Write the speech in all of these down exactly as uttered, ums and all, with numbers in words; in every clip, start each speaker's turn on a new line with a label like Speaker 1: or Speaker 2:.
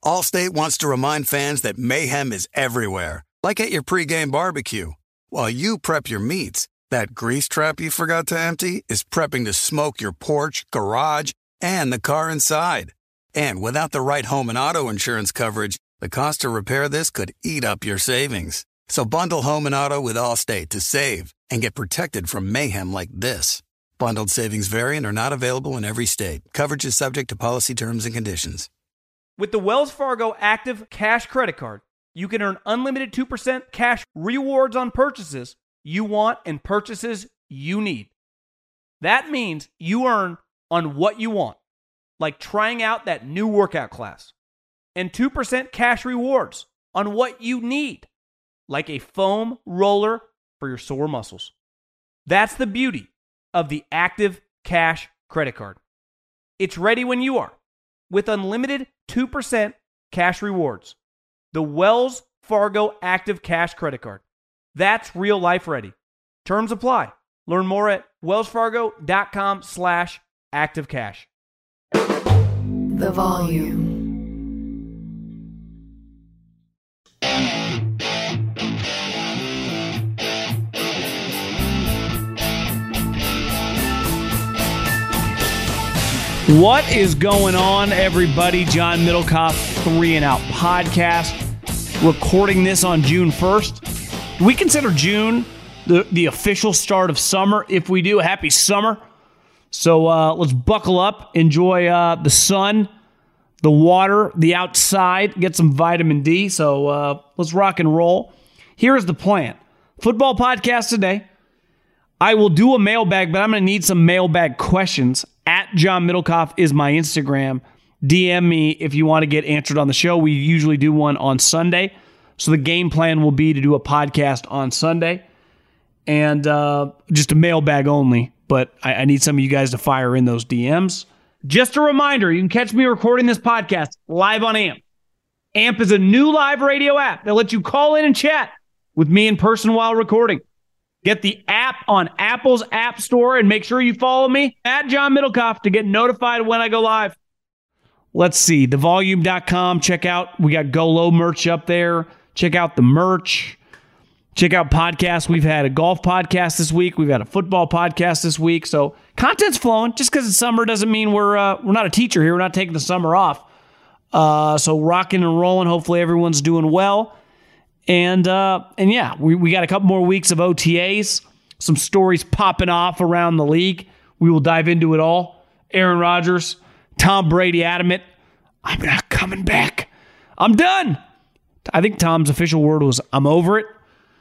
Speaker 1: Allstate wants to remind fans that mayhem is everywhere, like at your pregame barbecue. While you prep your meats, that grease trap you forgot to empty is prepping to smoke your porch, garage, and the car inside. And without the right home and auto insurance coverage, the cost to repair this could eat up your savings. So bundle home and auto with Allstate to save and get protected from mayhem like this. Bundled savings vary and are not available in every state. Coverage is subject to policy terms and conditions.
Speaker 2: With the Wells Fargo Active Cash Credit Card, you can earn unlimited two percent cash rewards on purchases you want and purchases you need. That means you earn on what you want, like trying out that new workout class, and two percent cash rewards on what you need, like a foam roller for your sore muscles. That's the beauty of the Active Cash Credit Card. It's ready when you are, with unlimited two percent cash rewards. The Wells Fargo Active Cash Credit Card. That's real life ready. Terms apply. Learn more at wellsfargo.com slash active cash.
Speaker 3: The volume.
Speaker 4: What is going on, everybody? John Middlecoff, Three and Out podcast. Recording this on June first. Do we consider June the, the official start of summer? If we do, happy summer. So uh, let's buckle up, enjoy uh, the sun, the water, the outside, get some vitamin D. So uh, let's rock and roll. Here's the plan. Football podcast today. I will do a mailbag, but I'm going to need some mailbag questions. At John Middlecoff is my Instagram. D M me if you want to get answered on the show. We usually do one on Sunday. So the game plan will be to do a podcast on Sunday. And uh, just a mailbag only. But I, I need some of you guys to fire in those D Ms. Just a reminder, you can catch me recording this podcast live on A M P. A M P is a new live radio app that lets you call in and chat with me in person while recording. Get the app on Apple's App Store and make sure you follow me at John Middlecoff to get notified when I go live. Let's see, the volume dot com. Check out, we got Go Low merch up there. Check out the merch. Check out podcasts. We've had a golf podcast this week. We've had a football podcast this week. So content's flowing. Just because it's summer doesn't mean we're uh, we're not a teacher here. We're not taking the summer off. Uh, so rocking and rolling. Hopefully everyone's doing well. And uh, and yeah, we, we got a couple more weeks of O T As, some stories popping off around the league. We will dive into it all. Aaron Rodgers, Tom Brady adamant, I'm not coming back. I'm done. I think Tom's official word was, I'm over it,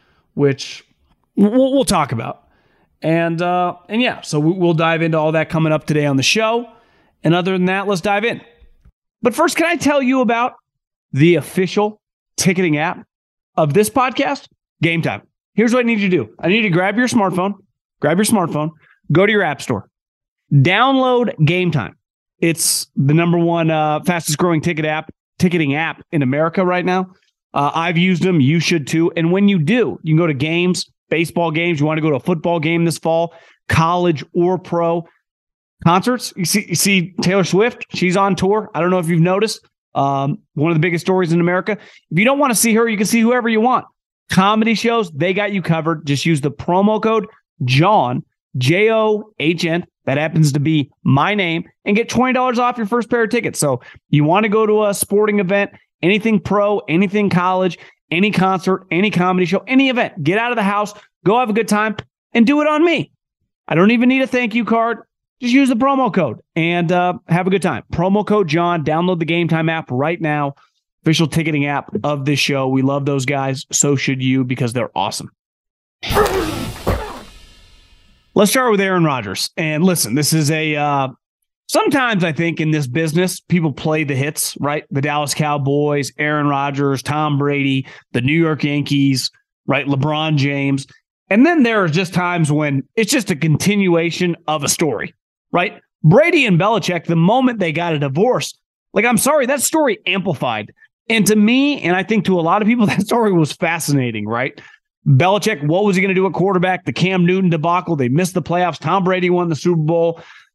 Speaker 4: which we'll, we'll talk about. And uh, and yeah, so we'll dive into all that coming up today on the show. And other than that, let's dive in. But first, can I tell you about the official ticketing app of this podcast? Game Time. Here's what I need you to do. I need you to grab your smartphone, grab your smartphone, go to your app store, download Game Time. It's the number one uh, fastest growing ticket app, ticketing app in America right now. Uh, I've used them. You should too. And when you do, you can go to games, baseball games. You want to go to a football game this fall, college or pro. Concerts. You see, you see Taylor Swift. She's on tour. I don't know if you've noticed. Um, one of the biggest stories in America. If you don't want to see her, you can see whoever you want. Comedy shows, they got you covered. Just use the promo code John, J O H N. That happens to be my name, and get twenty dollars off your first pair of tickets. So you want to go to a sporting event, anything pro, anything college, any concert, any comedy show, any event, get out of the house, go have a good time, and do it on me. I don't even need a thank you card. Just use the promo code and uh, have a good time. Promo code John. Download the Game Time app right now. Official ticketing app of this show. We love those guys. So should you, because they're awesome. Let's start with Aaron Rodgers. And listen, this is a... Uh, sometimes I think in this business, people play the hits, right? The Dallas Cowboys, Aaron Rodgers, Tom Brady, the New York Yankees, right? LeBron James. And then there are just times when it's just a continuation of a story. Right? Brady and Belichick, the moment they got a divorce, like, I'm sorry, that story amplified. And to me, and I think to a lot of people, that story was fascinating, right? Belichick, what was he going to do at quarterback? The Cam Newton debacle. They missed the playoffs. Tom Brady won the Super Bowl.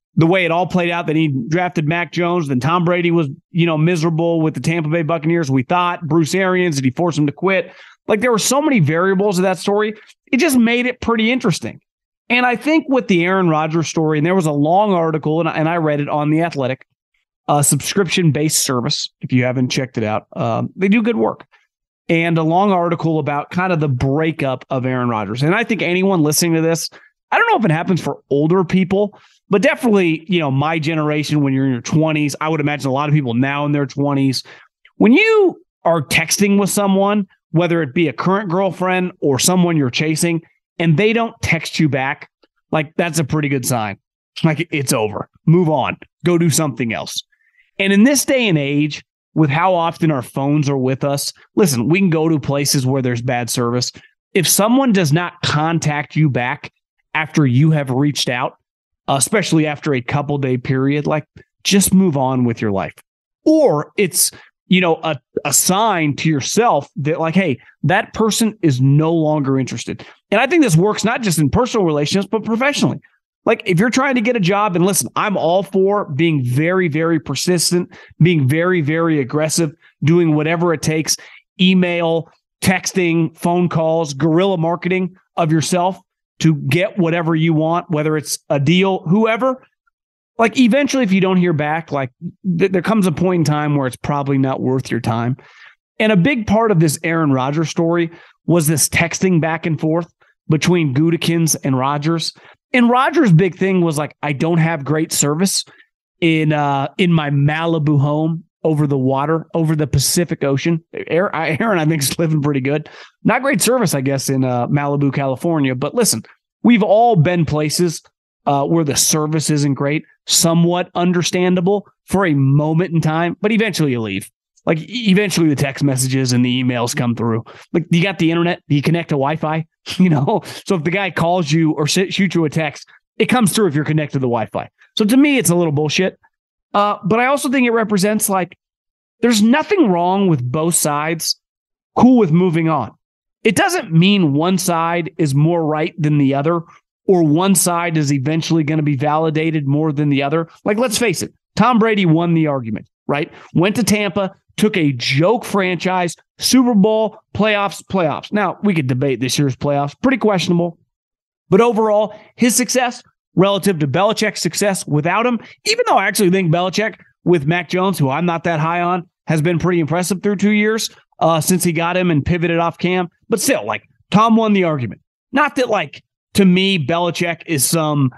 Speaker 4: the way it all played out, that he drafted Mac Jones, then Tom Brady was, you know, miserable with the Tampa Bay Buccaneers. We thought Bruce Arians, did he force him to quit? Like, there were so many variables of that story. It just made it pretty interesting. And I think with the Aaron Rodgers story, and there was a long article, and I, and I read it on The Athletic, a subscription-based service, if you haven't checked it out. Um, they do good work. And a long article about kind of the breakup of Aaron Rodgers. And I think anyone listening to this, I don't know if it happens for older people, but definitely, you know, my generation, when you're in your twenties, I would imagine a lot of people now in their twenties, when you are texting with someone, whether it be a current girlfriend or someone you're chasing, and they don't text you back, like, that's a pretty good sign. Like, it's over. Move on. Go do something else. And in this day and age, with how often our phones are with us, listen, we can go to places where there's bad service. If someone does not contact you back after you have reached out, especially after a couple day period, like, just move on with your life. Or it's, you know, a, a sign to yourself that, like, hey, that person is no longer interested. And I think this works not just in personal relationships, but professionally. Like, if you're trying to get a job, and listen, I'm all for being very, very persistent, being very, very aggressive, doing whatever it takes, email, texting, phone calls, guerrilla marketing of yourself to get whatever you want, whether it's a deal, whoever. Like, eventually, if you don't hear back, like, th- there comes a point in time where it's probably not worth your time. And a big part of this Aaron Rodgers story was this texting back and forth between Gutekunst and Rodgers. And Rodgers' big thing was like, I don't have great service in uh, in my Malibu home over the water, over the Pacific Ocean. Aaron, I think, is living pretty good. Not great service, I guess, in uh, Malibu, California. But listen, we've all been places uh, where the service isn't great, somewhat understandable for a moment in time, but eventually you leave. Like, eventually the text messages and the emails come through. Like, you got the internet, you connect to Wi-Fi, you know? So if the guy calls you or shoots you a text, it comes through if you're connected to the Wi-Fi. So to me, it's a little bullshit. Uh, but I also think it represents, like, there's nothing wrong with both sides. Cool with moving on. It doesn't mean one side is more right than the other, or one side is eventually going to be validated more than the other. Like, let's face it, Tom Brady won the argument, right? Went to Tampa, took a joke franchise, Super Bowl, playoffs, playoffs. Now, we could debate this year's playoffs, pretty questionable. But overall, his success relative to Belichick's success without him, even though I actually think Belichick with Mac Jones, who I'm not that high on, has been pretty impressive through two years uh, since he got him and pivoted off Cam. But still, like, Tom won the argument. Not that, like, to me, Belichick is some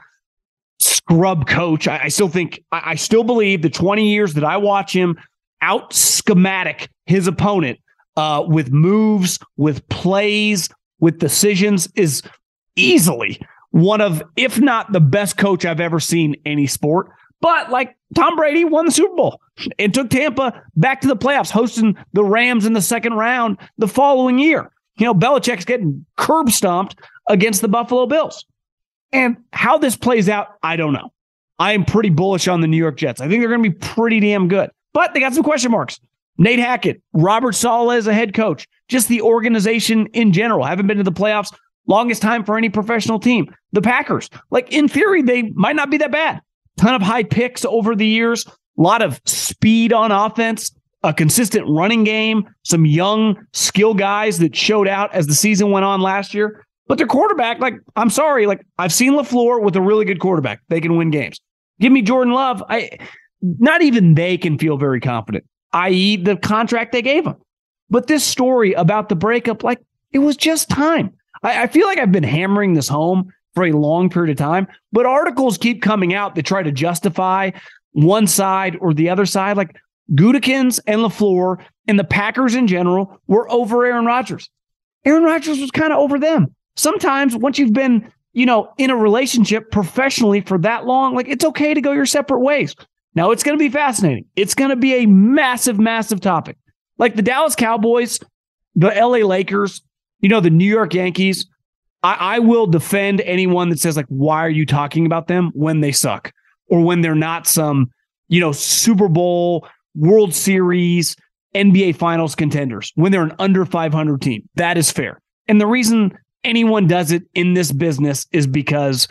Speaker 4: scrub coach. I, I still think, I, I still believe the twenty years that I watch him out schematic his opponent uh, with moves, with plays, with decisions is easily one of, if not the best coach I've ever seen any sport. But like, Tom Brady won the Super Bowl and took Tampa back to the playoffs, hosting the Rams in the second round the following year. You know, Belichick's getting curb stomped against the Buffalo Bills. And how this plays out, I don't know. I am pretty bullish on the New York Jets. I think they're going to be pretty damn good. But they got some question marks. Nate Hackett, Robert Saleh as a head coach, just the organization in general. Haven't been to the playoffs, longest time for any professional team. The Packers, like, in theory, they might not be that bad. Ton of high picks over the years, a lot of speed on offense, a consistent running game, some young skill guys that showed out as the season went on last year. But their quarterback, like, I'm sorry, like, I've seen LaFleur with a really good quarterback. They can win games. Give me Jordan Love. I, not even they can feel very confident, that is the contract they gave him. But this story about the breakup, like, it was just time. I, I feel like I've been hammering this home for a long period of time, but articles keep coming out that try to justify one side or the other side. Like, Gutekunst and LaFleur and the Packers in general were over Aaron Rodgers. Aaron Rodgers was kind of over them. Sometimes once you've been, you know, in a relationship professionally for that long, like, it's okay to go your separate ways. Now, it's going to be fascinating. It's going to be a massive, massive topic. Like the Dallas Cowboys, the L A Lakers, you know, the New York Yankees. I, I will defend anyone that says, like, why are you talking about them when they suck or when they're not some, you know, Super Bowl, World Series, N B A Finals contenders, when they're an under five hundred team. That is fair. And the reason anyone does it in this business is because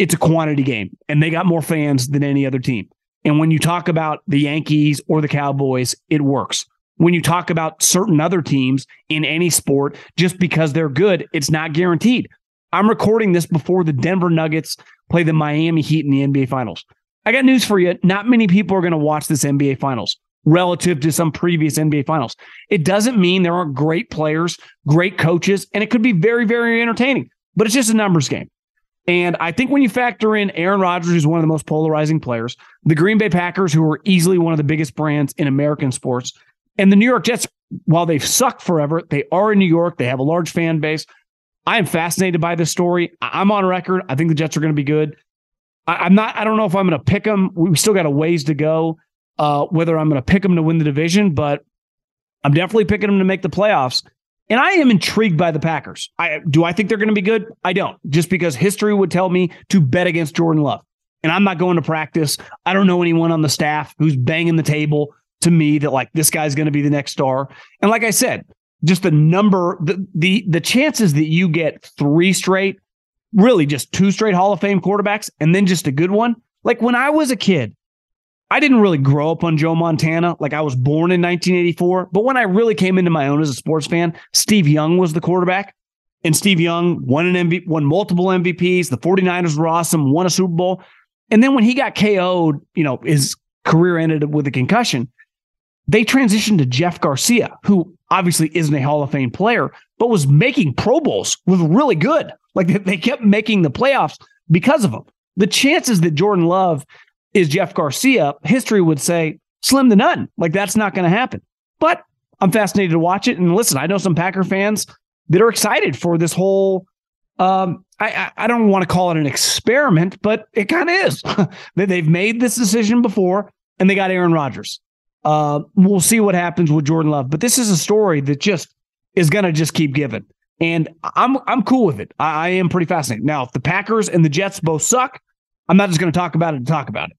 Speaker 4: it's a quantity game, and they got more fans than any other team. And when you talk about the Yankees or the Cowboys, it works. When you talk about certain other teams in any sport, just because they're good, it's not guaranteed. I'm recording this before the Denver Nuggets play the Miami Heat in the N B A Finals. I got news for you. Not many people are going to watch this N B A Finals relative to some previous N B A Finals. It doesn't mean there aren't great players, great coaches, and it could be very, very entertaining, but it's just a numbers game. And I think when you factor in Aaron Rodgers, who's one of the most polarizing players, the Green Bay Packers, who are easily one of the biggest brands in American sports, and the New York Jets, while they've sucked forever, they are in New York. They have a large fan base. I am fascinated by this story. I'm on record. I think the Jets are going to be good. I, I'm not, I don't know if I'm going to pick them. We still got a ways to go, uh, whether I'm going to pick them to win the division, but I'm definitely picking them to make the playoffs. And I am intrigued by the Packers. I, do I think they're going to be good? I don't, just because history would tell me to bet against Jordan Love. And I'm not going to practice. I don't know anyone on the staff who's banging the table to me that like this guy's going to be the next star. And like I said, just the number, the, the, the chances that you get three straight, really just two straight Hall of Fame quarterbacks, and then just a good one. Like when I was a kid, I didn't really grow up on Joe Montana. Like I was born in nineteen eighty-four, but when I really came into my own as a sports fan, Steve Young was the quarterback, and Steve Young won an M V P, won multiple M V Ps. The 49ers were awesome, won a Super Bowl. And then when he got K O'd, you know, his career ended with a concussion. They transitioned to Jeff Garcia, who obviously isn't a Hall of Fame player, but was making Pro Bowls, was really good. Like they kept making the playoffs because of him. The chances that Jordan Love is Jeff Garcia, history would say slim to none. Like that's not going to happen. But I'm fascinated to watch it. And listen, I know some Packer fans that are excited for this whole, um, I, I don't want to call it an experiment, but it kind of is. They've made this decision before, and they got Aaron Rodgers. Uh, we'll see what happens with Jordan Love. But this is a story that just is going to just keep giving. And I'm I'm cool with it. I, I am pretty fascinated. Now, if the Packers and the Jets both suck, I'm not just going to talk about it to talk about it.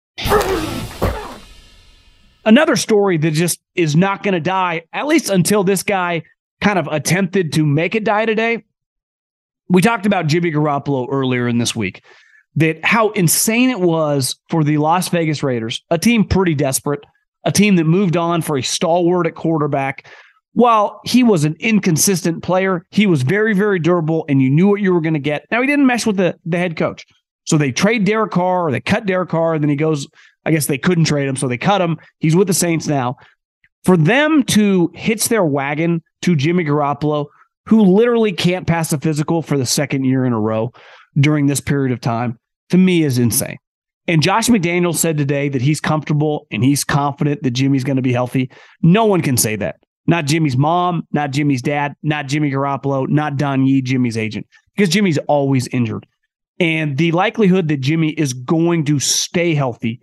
Speaker 4: Another story that just is not going to die, at least until this guy kind of attempted to make it die today. We talked about Jimmy Garoppolo earlier in this week, that how insane it was for the Las Vegas Raiders, a team pretty desperate, a team that moved on for a stalwart at quarterback. While he was an inconsistent player, he was very, very durable, and you knew what you were going to get. Now, he didn't mesh with the, the head coach. So they trade Derek Carr, or they cut Derek Carr, and then he goes, I guess they couldn't trade him, so they cut him. He's with the Saints now. For them to hitch their wagon to Jimmy Garoppolo, who literally can't pass a physical for the second year in a row during this period of time, to me is insane. And Josh McDaniels said today that he's comfortable and he's confident that Jimmy's going to be healthy. No one can say that. Not Jimmy's mom, not Jimmy's dad, not Jimmy Garoppolo, not Don Yee, Jimmy's agent, because Jimmy's always injured. And the likelihood that Jimmy is going to stay healthy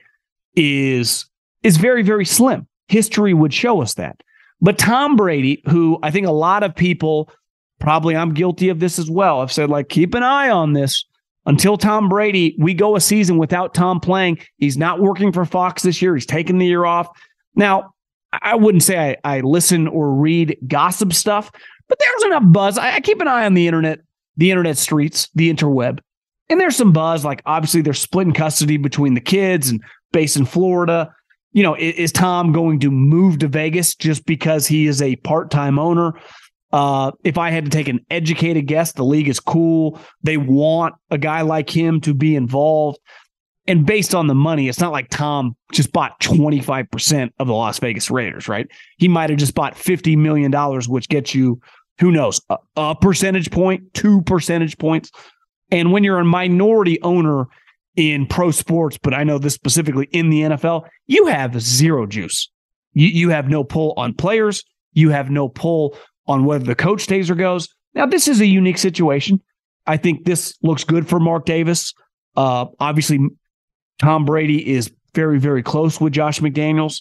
Speaker 4: is, is very, very slim. History would show us that. But Tom Brady, who I think a lot of people, probably I'm guilty of this as well, have said, like, keep an eye on this. Until Tom Brady, we go a season without Tom playing. He's not working for Fox this year. He's taking the year off. Now, I wouldn't say I, I listen or read gossip stuff, but there's enough buzz. I, I keep an eye on the internet, the internet streets, the interweb. And there's some buzz, like obviously they're splitting custody between the kids and based in Florida. You know, is, is Tom going to move to Vegas just because he is a part-time owner? Uh, if I had to take an educated guess, the league is cool. They want a guy like him to be involved. And based on the money, it's not like Tom just bought twenty-five percent of the Las Vegas Raiders, right? He might have just bought fifty million dollars, which gets you, who knows, a, a percentage point, two percentage points. And when you're a minority owner in pro sports, but I know this specifically in the N F L, you have zero juice. You, you have no pull on players. You have no pull on whether the coach stays or goes. Now, this is a unique situation. I think this looks good for Mark Davis. Uh, obviously, Tom Brady is very, very close with Josh McDaniels,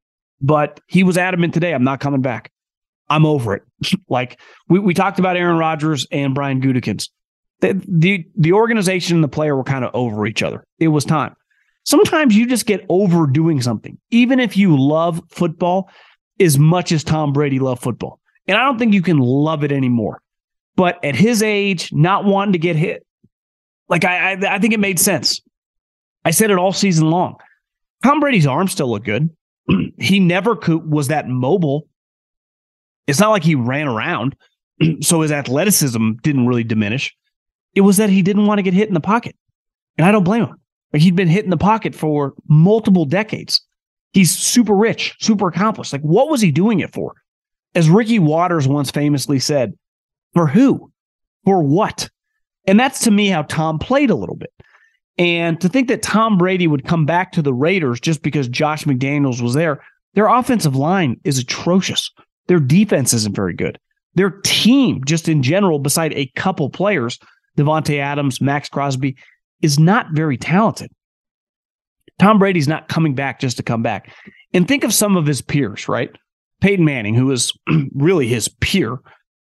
Speaker 4: but he was adamant today, I'm not coming back. I'm over it. Like we, we talked about Aaron Rodgers and Brian Gutekunst. The, the, the organization and the player were kind of over each other. It was time. Sometimes you just get over doing something, even if you love football as much as Tom Brady loved football. And I don't think you can love it anymore. But at his age, not wanting to get hit, Like, I, I, I think it made sense. I said it all season long. Tom Brady's arm still looked good. He never could, was that mobile. It's not like he ran around, so his athleticism didn't really diminish. It was that he didn't want to get hit in the pocket. And I don't blame him. Like, he'd been hit in the pocket for multiple decades. He's super rich, super accomplished. Like, what was he doing it for? As Ricky Waters once famously said, for who? For what? And that's, to me, how Tom played a little bit. And to think that Tom Brady would come back to the Raiders just because Josh McDaniels was there, their offensive line is atrocious. Their defense isn't very good. Their team, just in general, beside a couple players, Devontae Adams, Max Crosby, is not very talented. Tom Brady's not coming back just to come back. And think of some of his peers, right? Peyton Manning, who was really his peer.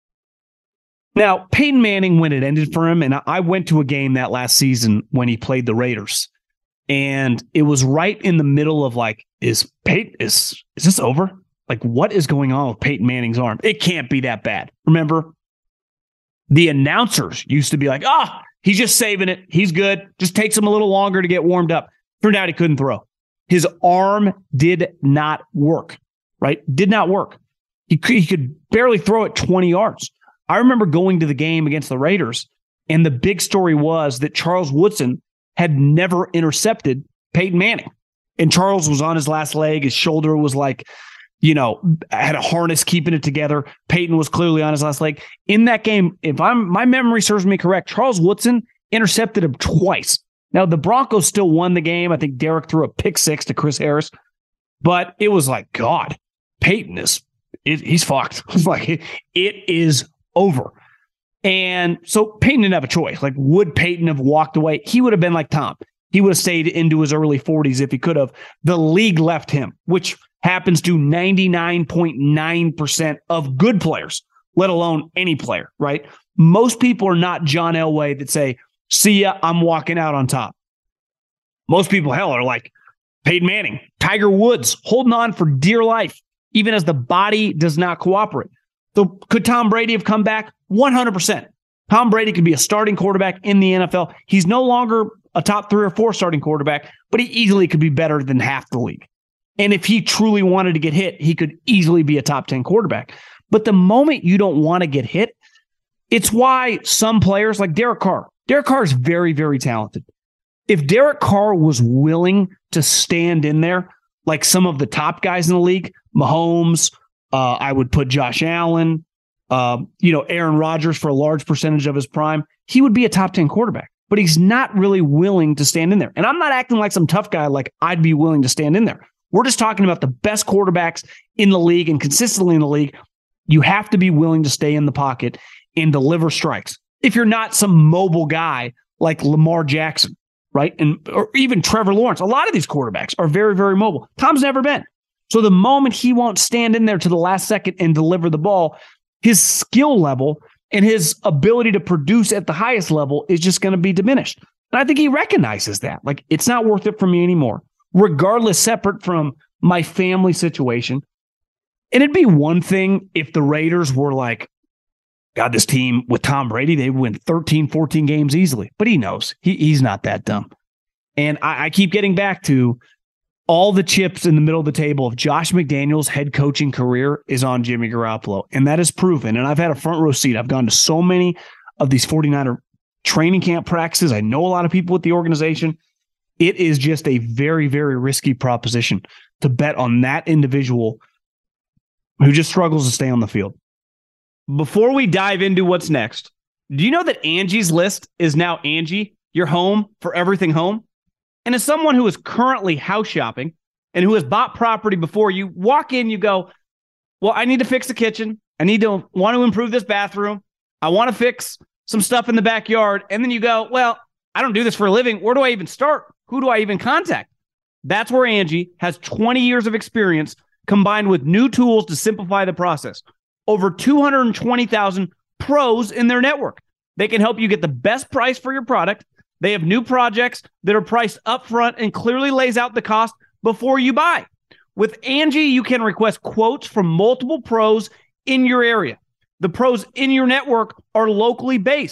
Speaker 4: Now, Peyton Manning, when it ended for him, and I went to a game that last season when he played the Raiders, and it was right in the middle of like, is Peyton, is, is this over? Like, what is going on with Peyton Manning's arm? It can't be that bad. Remember, the announcers used to be like, ah, oh, he's just saving it. He's good. Just takes him a little longer to get warmed up. Turned out he couldn't throw. His arm did not work, right? Did not work. He could, he could barely throw it twenty yards. I remember going to the game against the Raiders, and the big story was that Charles Woodson had never intercepted Peyton Manning. And Charles was on his last leg. His shoulder was like, you know, had a harness keeping it together. Peyton was clearly on his last leg. In that game, if I'm my memory serves me correct, Charles Woodson intercepted him twice. Now, the Broncos still won the game. I think Derek threw a pick six to Chris Harris. But it was like, God, Peyton is, it, he's fucked. It's like, it, it is over. And so Peyton didn't have a choice. Like, would Peyton have walked away? He would have been like Tom. He would have stayed into his early forties if he could have. The league left him, which happens to ninety-nine point nine percent of good players, let alone any player, right? Most people are not John Elway that say, see ya, I'm walking out on top. Most people, hell, are like Peyton Manning, Tiger Woods, holding on for dear life, even as the body does not cooperate. So could Tom Brady have come back? one hundred percent. Tom Brady could be a starting quarterback in the N F L. He's no longer a top three or four starting quarterback, but he easily could be better than half the league. And if he truly wanted to get hit, he could easily be a top ten quarterback. But the moment you don't want to get hit, it's why some players like Derek Carr, Derek Carr is very, very talented. If Derek Carr was willing to stand in there like some of the top guys in the league, Mahomes, uh, I would put Josh Allen, uh, you know, Aaron Rodgers for a large percentage of his prime, he would be a top ten quarterback. But he's not really willing to stand in there. And I'm not acting like some tough guy like I'd be willing to stand in there. We're just talking about the best quarterbacks in the league and consistently in the league. You have to be willing to stay in the pocket and deliver strikes. If you're not some mobile guy like Lamar Jackson, right? And or even Trevor Lawrence, a lot of these quarterbacks are very, very mobile. Tom's never been. So the moment he won't stand in there to the last second and deliver the ball, his skill level and his ability to produce at the highest level is just going to be diminished. And I think he recognizes that. Like, it's not worth it for me anymore, regardless, separate from my family situation. And it'd be one thing if the Raiders were like, God, this team with Tom Brady, they win thirteen, fourteen games easily. But he knows. He, he's not that dumb. And I, I keep getting back to all the chips in the middle of the table of Josh McDaniels' head coaching career is on Jimmy Garoppolo. And that is proven. And I've had a front row seat. I've gone to so many of these 49er training camp practices. I know a lot of people with the organization. It is just a very, very risky proposition to bet on that individual who just struggles to stay on the field. Before we dive into what's next, do you know that Angie's List is now Angie, your home for everything home? And as someone who is currently house shopping and who has bought property before, you walk in, you go, well, I need to fix the kitchen. I need to want to improve this bathroom. I want to fix some stuff in the backyard. And then you go, well, I don't do this for a living. Where do I even start? Who do I even contact? That's where Angie has twenty years of experience combined with new tools to simplify the process. Over two hundred twenty thousand pros in their network. They can help you get the best price for your product. They have new projects that are priced upfront and clearly lays out the cost before you buy. With Angie, you can request quotes from multiple pros in your area. The pros in your network are locally based.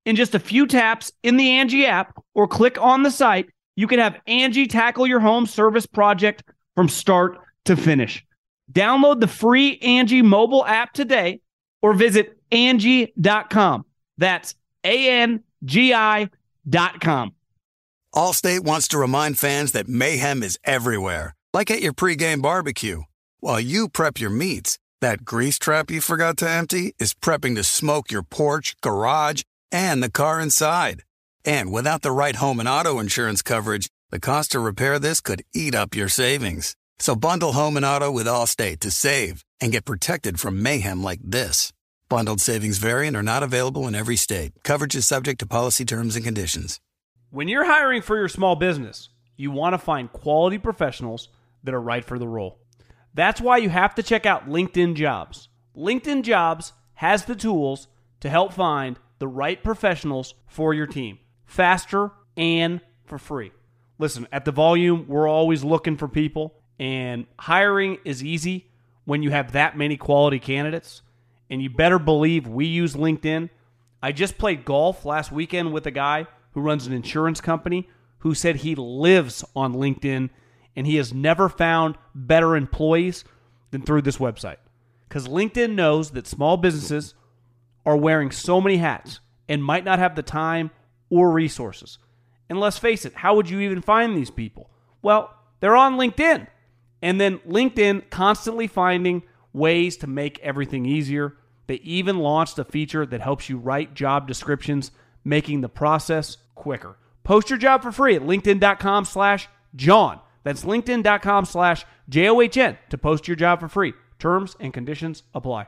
Speaker 4: In just a few taps in the Angie app or click on the site, you can have Angie tackle your home service project from start to finish. Download the free Angie mobile app today or visit Angie dot com. That's A N G I dot com.
Speaker 1: Allstate wants to remind fans that mayhem is everywhere, like at your pregame barbecue. While you prep your meats, that grease trap you forgot to empty is prepping to smoke your porch, garage, and the car inside. And without the right home and auto insurance coverage, the cost to repair this could eat up your savings. So bundle home and auto with Allstate to save and get protected from mayhem like this. Bundled savings vary and are not available in every state. Coverage is subject to policy terms and conditions.
Speaker 2: When you're hiring for your small business, you want to find quality professionals that are right for the role. That's why you have to check out LinkedIn Jobs. LinkedIn Jobs has the tools to help find the right professionals for your team, faster and for free. Listen, at The Volume, we're always looking for people, and hiring is easy when you have that many quality candidates, and you better believe we use LinkedIn. I just played golf last weekend with a guy who runs an insurance company who said he lives on LinkedIn, and he has never found better employees than through this website. Because LinkedIn knows that small businesses are wearing so many hats and might not have the time or resources. And let's face it, how would you even find these people? Well, they're on LinkedIn. And then LinkedIn constantly finding ways to make everything easier. They even launched a feature that helps you write job descriptions, making the process quicker. Post your job for free at linkedin.com slash John. That's linkedin.com slash J O H N to post your job for free. Terms and conditions apply.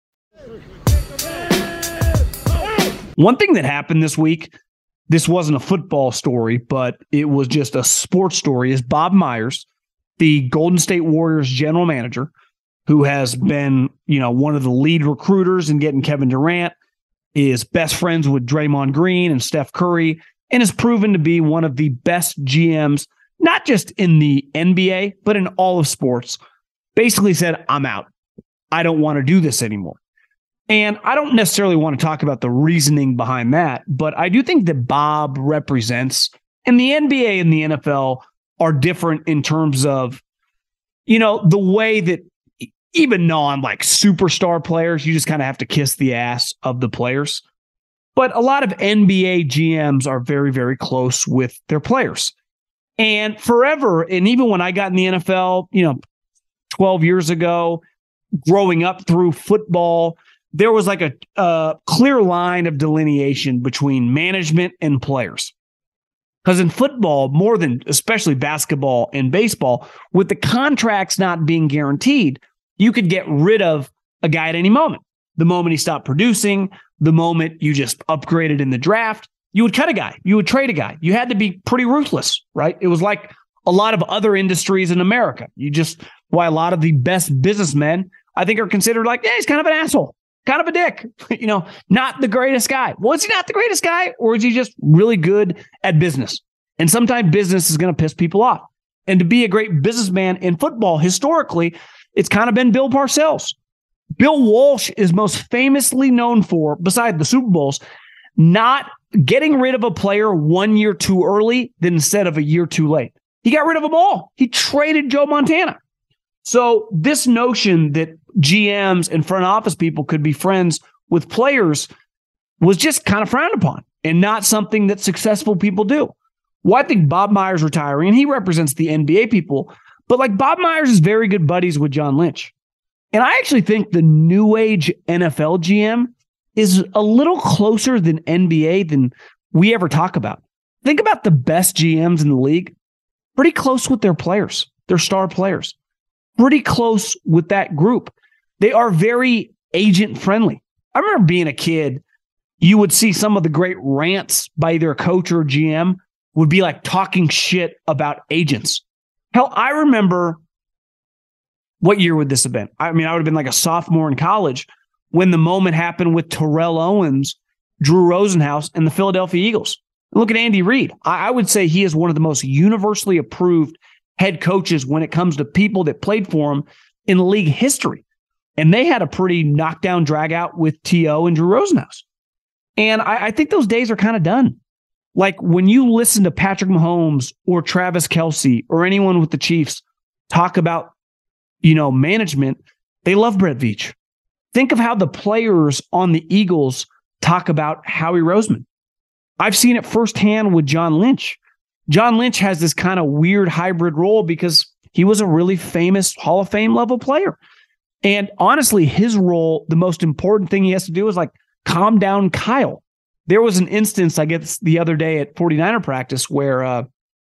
Speaker 4: One thing that happened this week, this wasn't a football story, but it was just a sports story, is Bob Myers, the Golden State Warriors general manager, who has been, you know, one of the lead recruiters in getting Kevin Durant, is best friends with Draymond Green and Steph Curry, and has proven to be one of the best G Ms, not just in the N B A, but in all of sports. Basically said, I'm out. I don't want to do this anymore. And I don't necessarily want to talk about the reasoning behind that, but I do think that Bob represents, and the N B A and the N F L are different in terms of, you know, the way that even non like superstar players, you just kind of have to kiss the ass of the players. But a lot of N B A G Ms are very, very close with their players. And forever, and even when I got in the N F L, you know, twelve years ago, growing up through football, there was like a, a clear line of delineation between management and players. Because in football, more than especially basketball and baseball, with the contracts not being guaranteed, you could get rid of a guy at any moment. The moment he stopped producing, the moment you just upgraded in the draft, you would cut a guy. You would trade a guy. You had to be pretty ruthless, right? It was like a lot of other industries in America. You just, why a lot of the best businessmen, I think, are considered like, yeah, he's kind of an asshole, kind of a dick, you know, not the greatest guy. Was he not the greatest guy, or is he just really good at business? And sometimes business is going to piss people off. And to be a great businessman in football, historically, it's kind of been Bill Parcells. Bill Walsh is most famously known for, beside the Super Bowls, not getting rid of a player one year too early than instead of a year too late. He got rid of them all. He traded Joe Montana. So this notion that G Ms and front office people could be friends with players was just kind of frowned upon and not something that successful people do. Well, I think Bob Myers retiring, and he represents the N B A people, but like Bob Myers is very good buddies with John Lynch. And I actually think the new age N F L G M is a little closer than N B A than we ever talk about. Think about the best G Ms in the league. Pretty close with their players, their star players. Pretty close with that group. They are very agent friendly. I remember being a kid, you would see some of the great rants by either a coach or a G M would be like talking shit about agents. Hell, I remember, what year would this have been? I mean, I would have been like a sophomore in college when the moment happened with Terrell Owens, Drew Rosenhaus, and the Philadelphia Eagles. Look at Andy Reid. I, I would say he is one of the most universally approved head coaches when it comes to people that played for him in league history. And they had a pretty knockdown drag out with T O and Drew Rosenhaus. And I, I think those days are kind of done. Like when you listen to Patrick Mahomes or Travis Kelce or anyone with the Chiefs talk about, you know, management, they love Brett Veach. Think of how the players on the Eagles talk about Howie Roseman. I've seen it firsthand with John Lynch. John Lynch has this kind of weird hybrid role because he was a really famous Hall of Fame level player. And honestly, his role, the most important thing he has to do is like calm down Kyle. There was an instance, I guess, the other day at forty-niner practice where uh,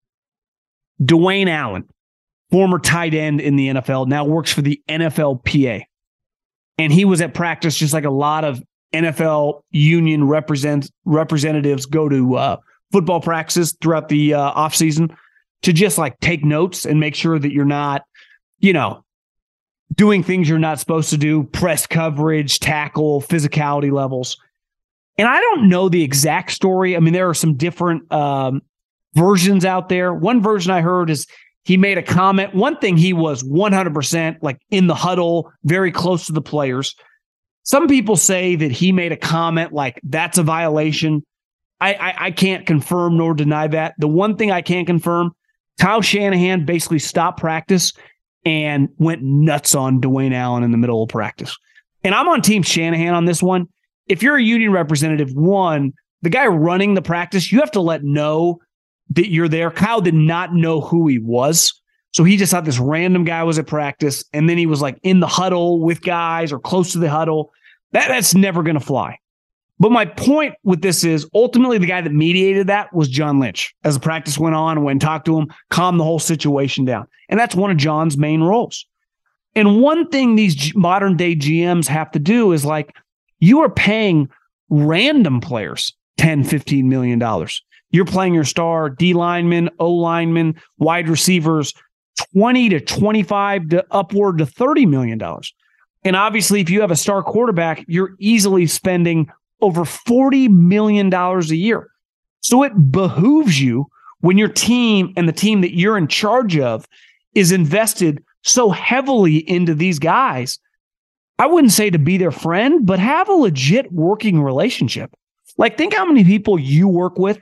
Speaker 4: Dwayne Allen, former tight end in the N F L, now works for the N F L P A. And he was at practice just like a lot of N F L union represent, representatives go to uh, football practices throughout the uh, offseason to just like take notes and make sure that you're not, you know, doing things you're not supposed to do, press coverage, tackle, physicality levels. And I don't know the exact story. I mean, there are some different um, versions out there. One version I heard is he made a comment. One thing, he was one hundred percent like in the huddle, very close to the players. Some people say that he made a comment like that's a violation. I, I, I can't confirm nor deny that. The one thing I can confirm, Kyle Shanahan basically stopped practice and went nuts on Dwayne Allen in the middle of practice. And I'm on Team Shanahan on this one. If you're a union representative, one, the guy running the practice, you have to let know that you're there. Kyle did not know who he was. So he just thought this random guy was at practice. And then he was like in the huddle with guys or close to the huddle. That, that's never going to fly. But my point with this is ultimately the guy that mediated that was John Lynch. As the practice went on and went and talked to him, calmed the whole situation down. And that's one of John's main roles. And one thing these modern day G Ms have to do is like, you are paying random players ten, fifteen million dollars. You're playing your star D linemen, O linemen, wide receivers, twenty to twenty-five to upward to thirty million dollars. And obviously, if you have a star quarterback, you're easily spending over forty million dollars a year. So it behooves you when your team and the team that you're in charge of is invested so heavily into these guys. I wouldn't say to be their friend, but have a legit working relationship. Like, think how many people you work with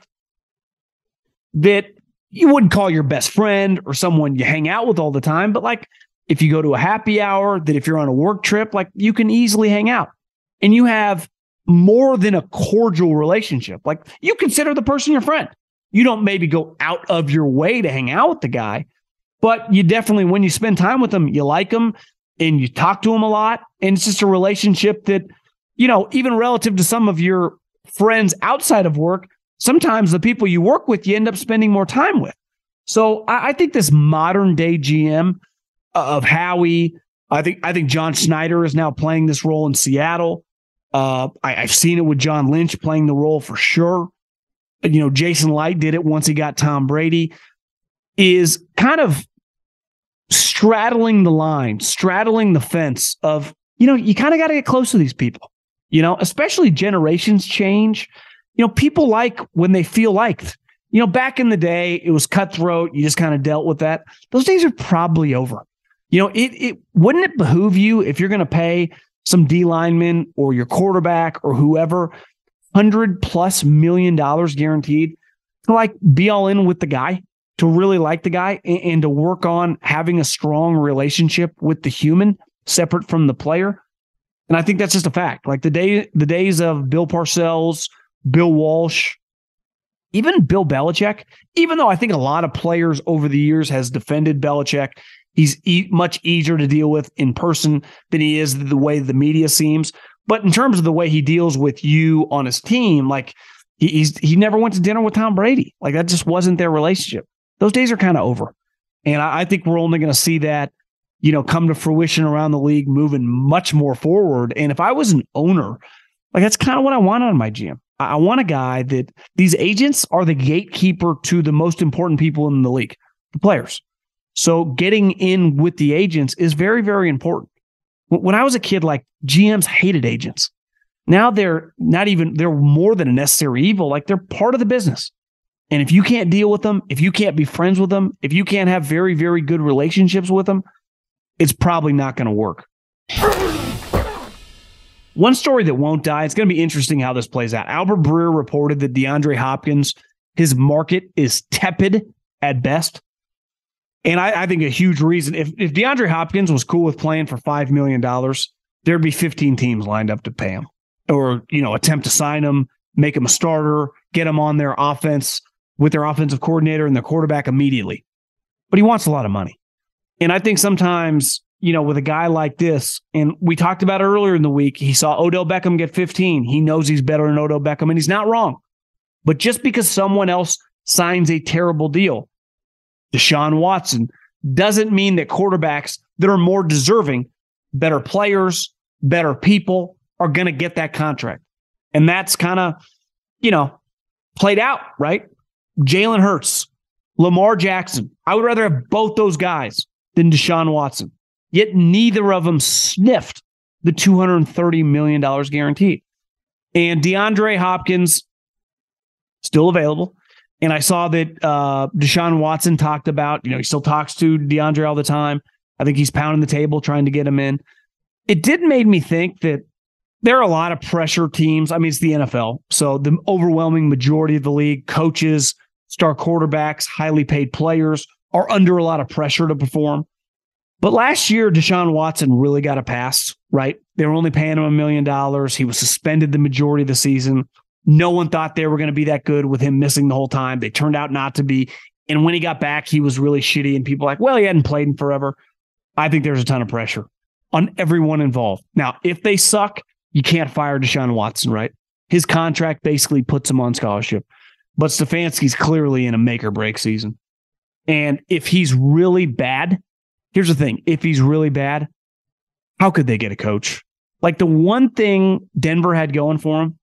Speaker 4: that you wouldn't call your best friend or someone you hang out with all the time. But like, if you go to a happy hour, that if you're on a work trip, like you can easily hang out and you have more than a cordial relationship. Like, you consider the person your friend. You don't maybe go out of your way to hang out with the guy, but you definitely, when you spend time with them, you like them and you talk to them a lot. And it's just a relationship that, you know, even relative to some of your friends outside of work, sometimes the people you work with, you end up spending more time with. So I, I think this modern day G M of Howie, I think, I think John Schneider is now playing this role in Seattle. Uh, I, I've seen it with John Lynch playing the role for sure. You know, Jason Light did it once he got Tom Brady, is kind of straddling the line, straddling the fence of, you know, you kind of got to get close to these people, you know, especially generations change. You know, people like when they feel liked. You know, back in the day, it was cutthroat. You just kind of dealt with that. Those days are probably over. You know, it, it wouldn't it behoove you if you're going to pay some D lineman or your quarterback or whoever hundred plus million dollars guaranteed to like be all in with the guy, to really like the guy and, and to work on having a strong relationship with the human separate from the player. And I think that's just a fact. Like the day, the days of Bill Parcells, Bill Walsh, even Bill Belichick, even though I think a lot of players over the years has defended Belichick, he's e- much easier to deal with in person than he is the way the media seems. But in terms of the way he deals with you on his team, like he, he's he never went to dinner with Tom Brady. Like that just wasn't their relationship. Those days are kind of over. And I, I think we're only going to see that, you know, come to fruition around the league, moving much more forward. And if I was an owner, like that's kind of what I want on my G M. I, I want a guy that these agents are the gatekeeper to the most important people in the league, the players. So getting in with the agents is very, very important. When I was a kid, like G Ms hated agents. Now they're not even, they're more than a necessary evil. Like they're part of the business. And if you can't deal with them, if you can't be friends with them, if you can't have very, very good relationships with them, it's probably not going to work. One story that won't die, it's going to be interesting how this plays out. Albert Breer reported that DeAndre Hopkins, his market is tepid at best. And I, I think a huge reason, if, if DeAndre Hopkins was cool with playing for five million dollars, there'd be fifteen teams lined up to pay him or, you know, attempt to sign him, make him a starter, get him on their offense with their offensive coordinator and their quarterback immediately. But he wants a lot of money. And I think sometimes, you know, with a guy like this, and we talked about it earlier in the week, he saw Odell Beckham get fifteen. He knows he's better than Odell Beckham, and he's not wrong. But just because someone else signs a terrible deal, Deshaun Watson, doesn't mean that quarterbacks that are more deserving, better players, better people, are going to get that contract. And that's kind of, you know, played out, right? Jalen Hurts, Lamar Jackson. I would rather have both those guys than Deshaun Watson. Yet neither of them sniffed the two hundred thirty million dollars guaranteed. And DeAndre Hopkins, still available. And I saw that uh, Deshaun Watson talked about, you know, he still talks to DeAndre all the time. I think he's pounding the table trying to get him in. It did make me think that there are a lot of pressure teams. I mean, it's the N F L. So the overwhelming majority of the league, coaches, star quarterbacks, highly paid players are under a lot of pressure to perform. But last year, Deshaun Watson really got a pass, right? They were only paying him a million dollars. He was suspended the majority of the season. No one thought they were going to be that good with him missing the whole time. They turned out not to be. And when he got back, he was really shitty. And people were like, well, he hadn't played in forever. I think there's a ton of pressure on everyone involved. Now, if they suck, you can't fire Deshaun Watson, right? His contract basically puts him on scholarship. But Stefanski's clearly in a make or break season. And if he's really bad, here's the thing. If he's really bad, how could they get a coach? Like the one thing Denver had going for him,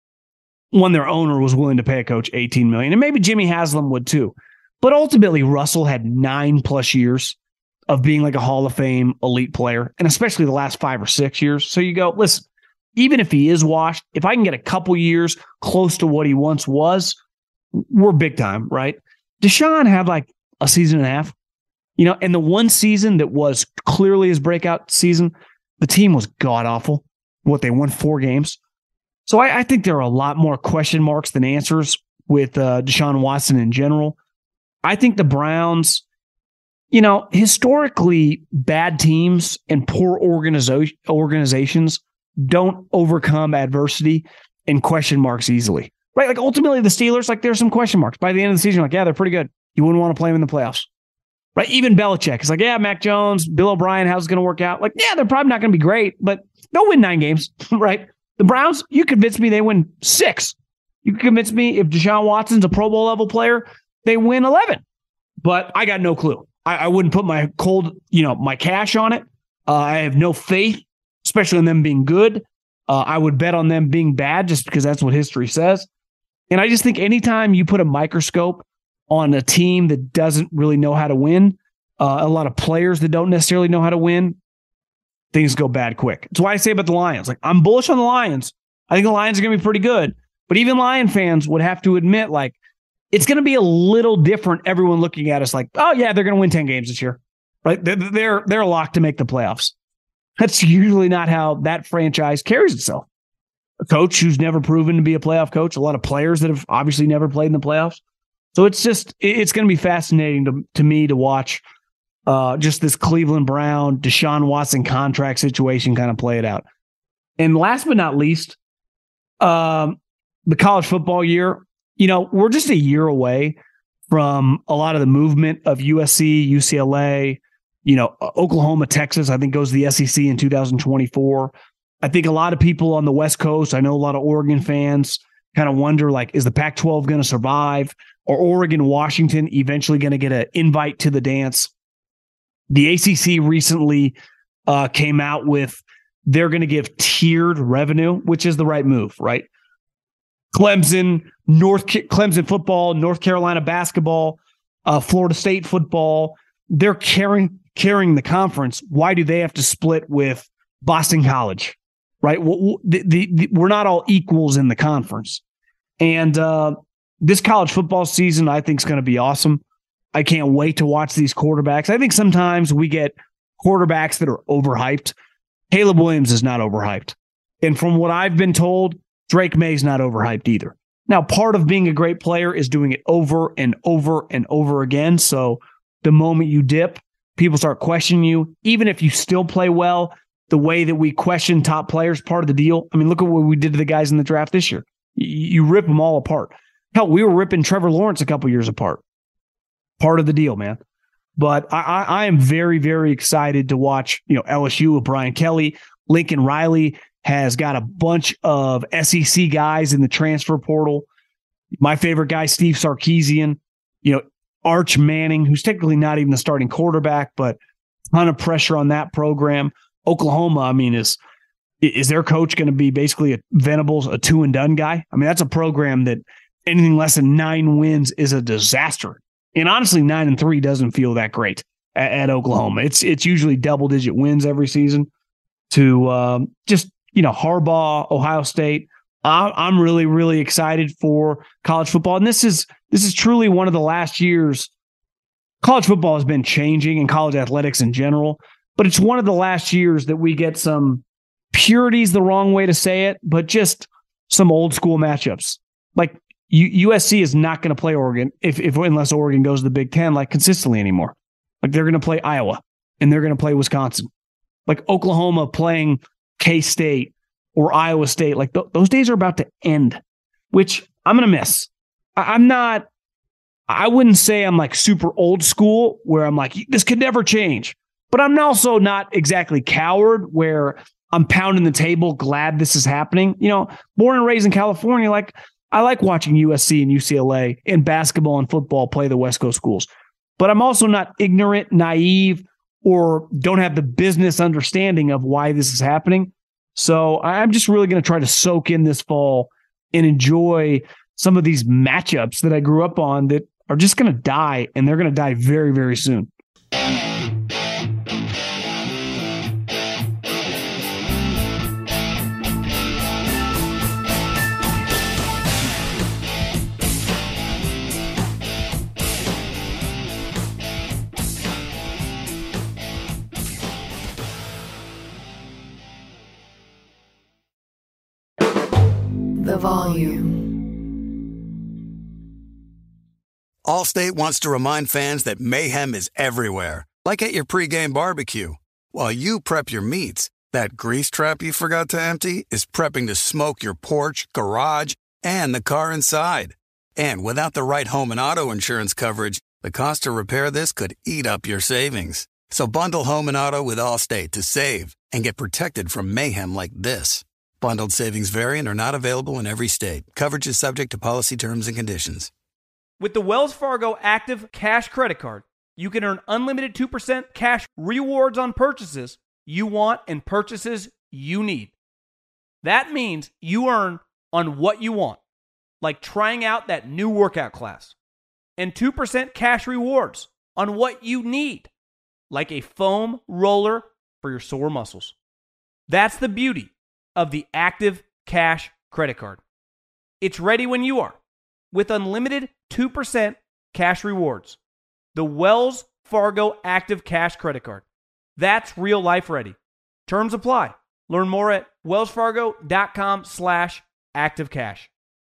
Speaker 4: one, their owner was willing to pay a coach eighteen million dollars, and maybe Jimmy Haslam would too. But ultimately, Russell had nine plus years of being like a Hall of Fame elite player, and especially the last five or six years. So you go, listen, even if he is washed, if I can get a couple years close to what he once was, we're big time, right? Deshaun had like a season and a half, you know, and the one season that was clearly his breakout season, the team was god awful. What, they won four games. So I, I think there are a lot more question marks than answers with uh, Deshaun Watson in general. I think the Browns, you know, historically bad teams and poor organiza- organizations don't overcome adversity and question marks easily, right? Like ultimately the Steelers, like there's some question marks. By the end of the season, you're like, yeah, they're pretty good. You wouldn't want to play them in the playoffs, right? Even Belichick is like, yeah, Mac Jones, Bill O'Brien, how's it going to work out? Like, yeah, they're probably not going to be great, but they'll win nine games, right? The Browns, you convince me they win six. You can convince me if Deshaun Watson's a Pro Bowl level player, they win eleven. But I got no clue. I, I wouldn't put my cold, you know, my cash on it. Uh, I have no faith, especially in them being good. Uh, I would bet on them being bad just because that's what history says. And I just think anytime you put a microscope on a team that doesn't really know how to win, uh, a lot of players that don't necessarily know how to win, things go bad quick. That's why I say about the Lions. Like, I'm bullish on the Lions. I think the Lions are going to be pretty good. But even Lion fans would have to admit, like, it's going to be a little different. Everyone looking at us like, oh, yeah, they're going to win ten games this year. Right? They're, they're, they're locked to make the playoffs. That's usually not how that franchise carries itself. A coach who's never proven to be a playoff coach, a lot of players that have obviously never played in the playoffs. So it's just, it's going to be fascinating to, to me to watch uh, just this Cleveland Brown, Deshaun Watson contract situation kind of play it out. And last but not least, um, the college football year, you know, we're just a year away from a lot of the movement of U S C, U C L A, you know, Oklahoma, Texas, I think goes to the S E C in two thousand twenty-four. I think a lot of people on the West Coast, I know a lot of Oregon fans kind of wonder, like, is the Pac twelve going to survive? Or Oregon, Washington eventually going to get an invite to the dance? The A C C recently uh, came out with, they're going to give tiered revenue, which is the right move, right? Clemson, North Clemson football, North Carolina basketball, uh, Florida State football, they're carrying carrying the conference. Why do they have to split with Boston College, right? The, the, the, we're not all equals in the conference. And uh, this college football season, I think, is going to be awesome. I can't wait to watch these quarterbacks. I think sometimes we get quarterbacks that are overhyped. Caleb Williams is not overhyped. And from what I've been told, Drake May's not overhyped either. Now, part of being a great player is doing it over and over and over again. So the moment you dip, people start questioning you. Even if you still play well, the way that we question top players, part of the deal. I mean, look at what we did to the guys in the draft this year. You, you rip them all apart. Hell, we were ripping Trevor Lawrence a couple years apart. Part of the deal, man. But I, I, I am very, very excited to watch, you know, L S U with Brian Kelly. Lincoln Riley has got a bunch of S E C guys in the transfer portal. My favorite guy, Steve Sarkisian, you know, Arch Manning, who's technically not even the starting quarterback, but a ton of pressure on that program. Oklahoma, I mean, is is their coach going to be basically a Venables, a two and done guy? I mean, that's a program that anything less than nine wins is a disaster. And honestly, nine and three doesn't feel that great at, at Oklahoma. It's it's usually double digit wins every season. To um, just, you know, Harbaugh, Ohio State. I, I'm really, really excited for college football. And this is this is truly one of the last years. College football has been changing and college athletics in general, but it's one of the last years that we get some purity is the wrong way to say it, but just some old school matchups. Like U- U S C is not going to play Oregon if, if unless Oregon goes to the Big Ten like consistently anymore. Like they're going to play Iowa and they're going to play Wisconsin. Like Oklahoma playing K-State or Iowa State. Like th- those days are about to end, which I'm going to miss. I- I'm not, I wouldn't say I'm like super old school where I'm like, this could never change. But I'm also not exactly coward where I'm pounding the table, glad this is happening. You know, born and raised in California, like I like watching U S C and U C L A in basketball and football play the West Coast schools. But I'm also not ignorant, naive, or don't have the business understanding of why this is happening. So I'm just really going to try to soak in this fall and enjoy some of these matchups that I grew up on that are just going to die, and they're going to die very, very soon.
Speaker 3: The volume.
Speaker 1: Allstate wants to remind fans that mayhem is everywhere, like at your pregame barbecue. While you prep your meats, that grease trap you forgot to empty is prepping to smoke your porch, garage, and the car inside. And without the right home and auto insurance coverage, the cost to repair this could eat up your savings. So bundle home and auto with Allstate to save and get protected from mayhem like this. Bundled savings vary and are not available in every state. Coverage is subject to policy terms and conditions.
Speaker 2: With the Wells Fargo Active Cash Credit Card, you can earn unlimited two percent cash rewards on purchases you want and purchases you need. That means you earn on what you want, like trying out that new workout class, and two percent cash rewards on what you need, like a foam roller for your sore muscles. That's the beauty of the Active Cash Credit Card. It's ready when you are, with unlimited two percent cash rewards. The Wells Fargo Active Cash Credit Card. That's real life ready. Terms apply. Learn more at wellsfargo.com slash active cash.